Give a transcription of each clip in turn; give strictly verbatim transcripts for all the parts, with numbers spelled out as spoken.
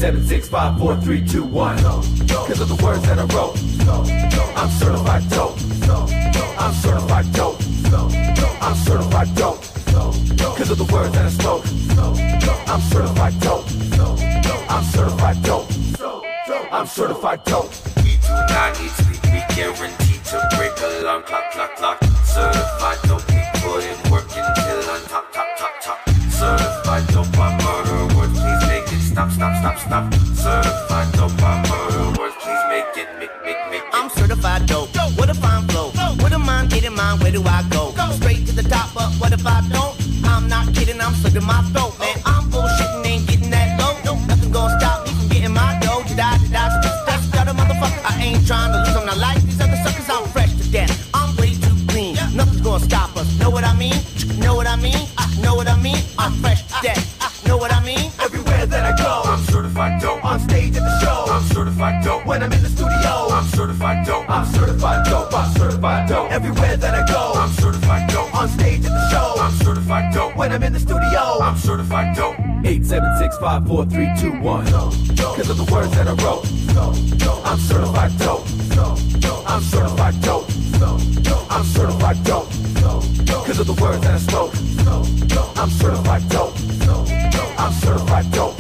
seven, six, five, four, three, two, one. Cause of the words that I wrote, I'm certified dope. I'm certified dope. I'm certified dope. Cause of the words that I spoke, I'm certified dope. I'm certified dope. I'm certified dope. We do not need sleep, we guaranteed to break alarm clock, clock, clock. Certified dope, we put in work until on top, top, top, top. Certified dope, I murder words, please make it stop, stop, stop, stop. Certified dope, I murder words, please make it, make, make, make it. I'm certified dope, what if I'm flow? What am I getting mine, where do I go? Straight to the top, but what if I don't? I'm not kidding, I'm slitting my throat, man. I'm bullshitting, ain't getting that low. No, nothing gonna stop me from getting my dough. Da da da, that's got a motherfucker. I ain't trying to lose, I'm not like these other suckers. I'm fresh to death, I'm way too clean. Nothing's gonna stop us. Know what I mean? Know what I mean? I know what I mean? I'm fresh to death. Know what I mean? Everywhere that I go, I'm certified dope. on stage at the show, I'm certified dope. when I'm in the studio, I'm certified dope. I'm certified dope. I'm certified dope. Everywhere that I go, I'm certified dope. on stage at the show, I'm certified dope. when I'm in the studio, I'm certified dope. eight seven six five four three two one. Cause of the words that I wrote, I'm certified dope. I'm certified dope. I'm certified dope. Cause of the words that I spoke, I'm certified dope. I'm certified dope.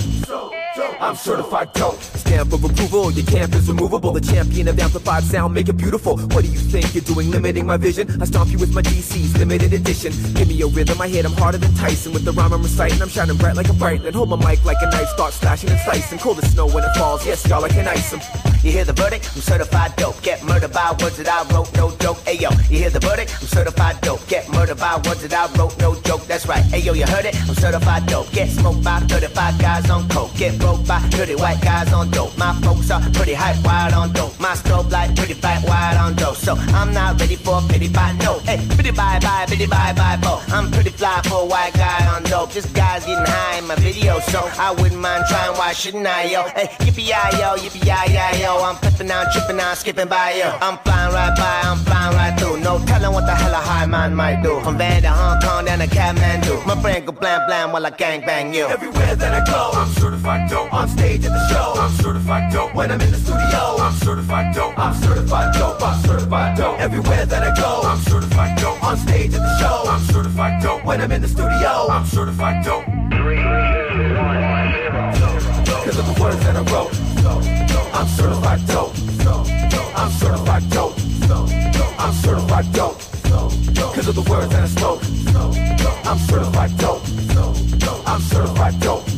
I'm certified dope. Stamp of approval, your camp is removable. The champion of amplified sound, make it beautiful. What do you think you're doing, limiting my vision? I stomp you with my D Cs, limited edition. Give me a rhythm, I hit them harder than Tyson. With the rhyme I'm reciting, I'm shining bright like a bright. Then hold my mic like a knife, start slashing and slicing. Cold as snow when it falls, yes y'all, I can ice them. You hear the verdict? I'm certified dope. Get murdered by words that I wrote, no joke. Ayo, you hear the verdict? I'm certified dope. Get murdered by words that I wrote, no joke. That's right. Ayo, you heard it? I'm certified dope. Get smoked by thirty-five guys on coke. Get broke by thirty white guys on dope. My folks are pretty hype, wild on dope. My stove like pretty bright, wild on dope. So I'm not ready for a pity by no. Hey, pretty bye bye, pretty bye bye, bo. I'm pretty fly for a white guy on dope. This guy's getting high in my video, so I wouldn't mind trying. Why shouldn't I, yo? Hey, yippee-yi-yo, yippee-yi-yi-yo. I'm flipping out, tripping out, skipping by you. I'm flying right by, I'm flying right through. No telling what the hell a high man might do. From Van to Hong Kong, down to Kathmandu. My brain go blam blam while I gang bang you. Everywhere that I go, I'm certified dope. on stage at the show, I'm certified dope. when I'm in the studio, I'm certified dope. I'm certified dope. I'm certified dope. Everywhere that I go, I'm certified dope. on stage at the show, I'm certified dope. when I'm in the studio, I'm certified dope. cause of the words that I wrote, I'm certified dope. I'm certified dope. I'm certified dope. Cause of the words that I spoke, I'm certified dope. I'm certified dope.